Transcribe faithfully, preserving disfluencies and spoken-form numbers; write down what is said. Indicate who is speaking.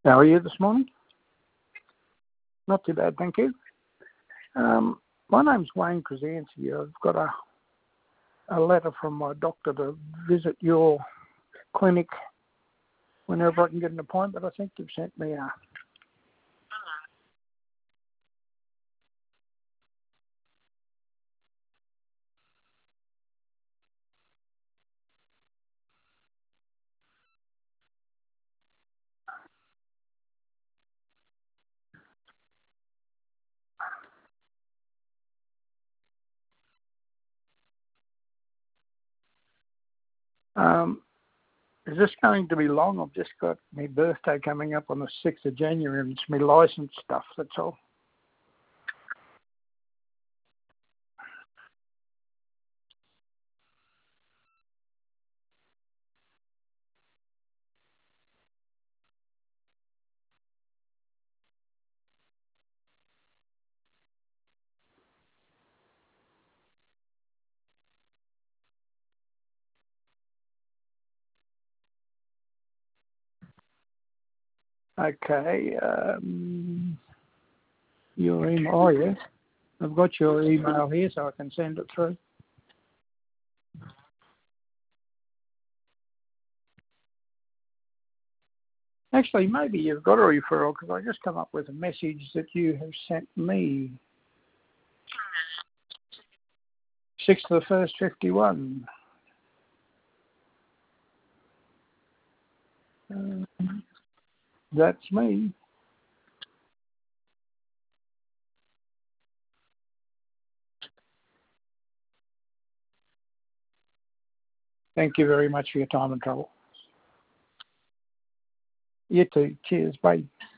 Speaker 1: How are you this morning? Not too bad, thank you. Um, my name's Wayne Krasanski. I've got a, a letter from my doctor to visit your clinic whenever I can get an appointment. I think you've sent me a... Um, is this going to be long? I've just got my birthday coming up on the sixth of January and it's my licence stuff, that's all. Okay. Um, your email, oh yes. I've got your email here so I can send it through. Actually, maybe you've got a referral because I just come up with a message that you have sent me. sixth of the first, fifty-one. Uh, that's me. Thank you very much for your time and trouble. You too. Cheers. Bye.